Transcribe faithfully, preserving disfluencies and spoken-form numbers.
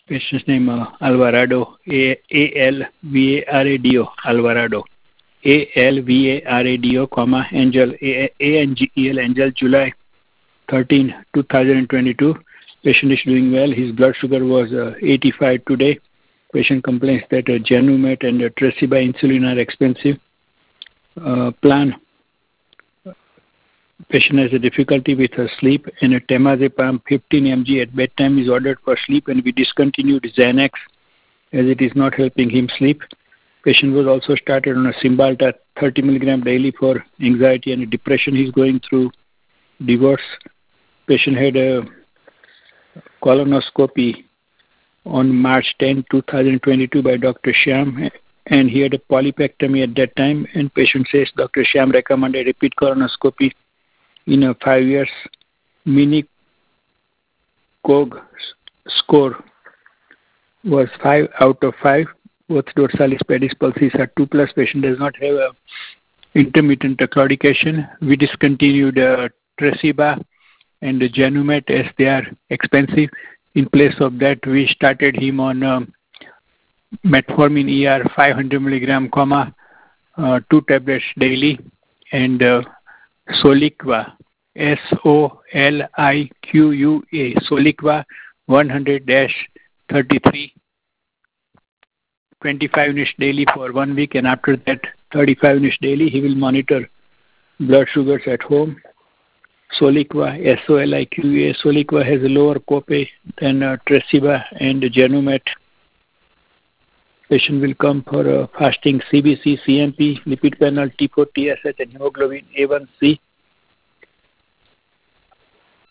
Patient's name uh, Alvarado, A L V A R A D O, Alvarado. A L V A R A D O, comma, Angel, A N G E L, Angel, July thirteenth, twenty twenty-two. Patient is doing well. His blood sugar was uh, eighty-five today. Patient complains that uh, Genumet and uh, Tresiba insulin are expensive. Uh, plan. Patient has a difficulty with her sleep, and a temazepam fifteen milligrams at bedtime is ordered for sleep, and we discontinued Xanax as it is not helping him sleep. Patient was also started on a Cymbalta thirty milligrams daily for anxiety and depression. He's going through divorce. Patient had a colonoscopy on March tenth, twenty twenty-two by Doctor Shyam, and he had a polypectomy at that time, and patient says Doctor Shyam recommended repeat colonoscopy in a five years. Mini COG score was five out of five. Both dorsalis pedis pulses are two plus. Patient does not have a intermittent claudication. We discontinued uh, Tresiba and the Genumet as they are expensive. In place of that, we started him on um, metformin E R five hundred milligrams, comma, uh, two tablets daily, and uh, Soliqua, S O L I Q U A, Soliqua one hundred thirty-three, twenty-five units daily for one week, and after that thirty-five units daily. He will monitor blood sugars at home. Soliqua, S O L I Q U A, Soliqua has a lower copay than uh, Tresiba and Genumet. Patient will come for uh, fasting C B C, C M P, lipid panel, T four, T S H, and hemoglobin A one C.